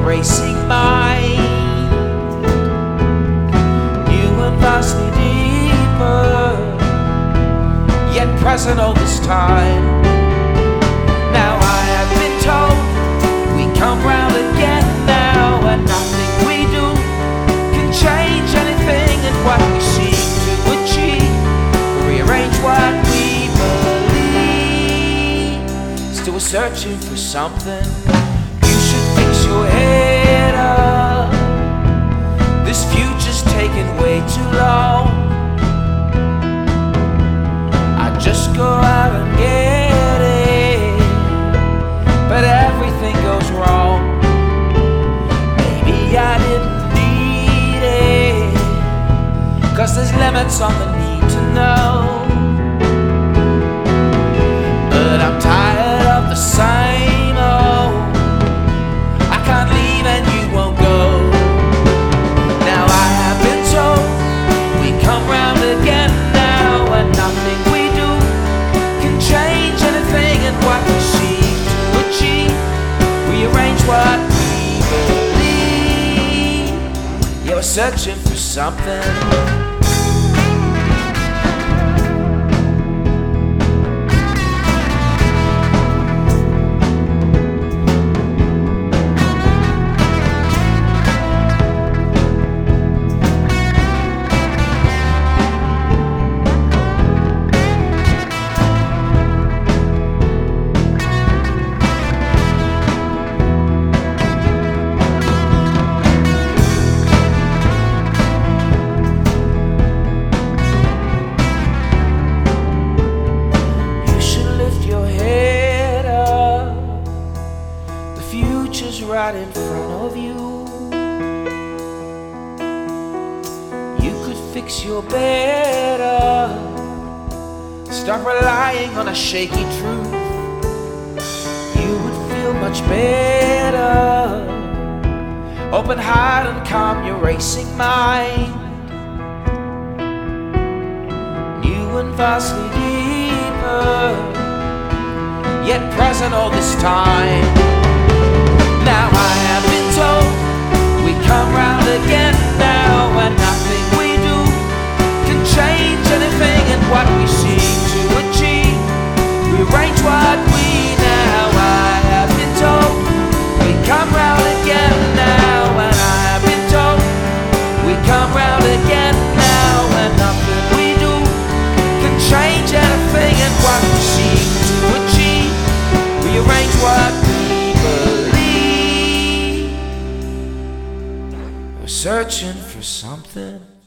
racing mind, new and vastly deeper, yet present all this time. Now I have been told we come round again now, and nothing we do can change anything, and what we seek to achieve, rearrange what we believe. Still searching for something. You should fix your head up. This future's taking way too long. I just go out and get it, but everything goes wrong. Maybe I didn't need it, 'cause there's limits on the need to know. But I'm tired of the same old. I can't leave and you won't go. Now I have been told we come round again now, and nothing we do can change anything, and what we seek to achieve, rearrange what we believe. You're searching for something. Future's right in front of you. You could fix your bed up. Stop relying on a shaky truth. You would feel much better. Open heart and calm your racing mind. New and vastly deeper, yet present all this time. Now I have been told we come round again now, and nothing we do can change anything, and what we seek to achieve, rearrange what we now. I have been told we come round again now, and I have been told we come round again now, and nothing we do can change anything, and what we seek to achieve, rearrange what we searching for something.